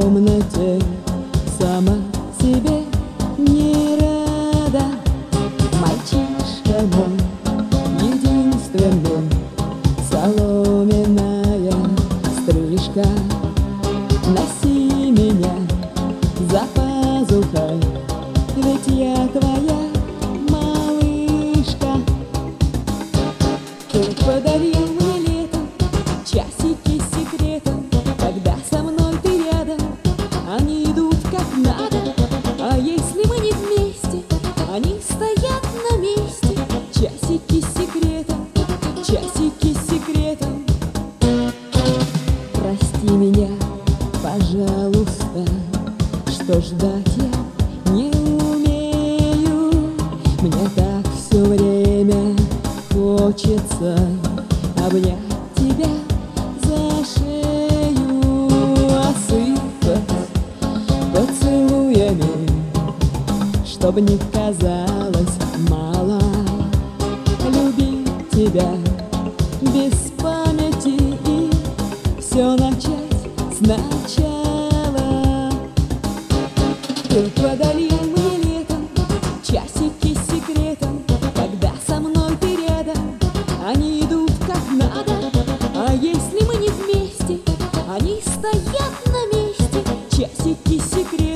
комнате сама себе не рада. Мальчишка мой единственный, соломенная стрижка. Носи меня за пазухой, ведь я твоя малышка. Ты подарил мне летом часики с секретом, когда со мной ты рядом, они идут как надо. А если мы не вместе, они стоят на месте. Часики с секретом, часики с секретом. Прости меня, пожалуйста, что ждать я не умею. Мне так все время хочется обнять тебя за шею, осыпать поцелуями, чтоб не казалось мало. Любить тебя без памяти и все начать сначала. Ты подарил мне летом часики с секретом, когда со мной ты рядом, они идут как надо. А если мы не вместе, они стоят на месте. Часики с секретом.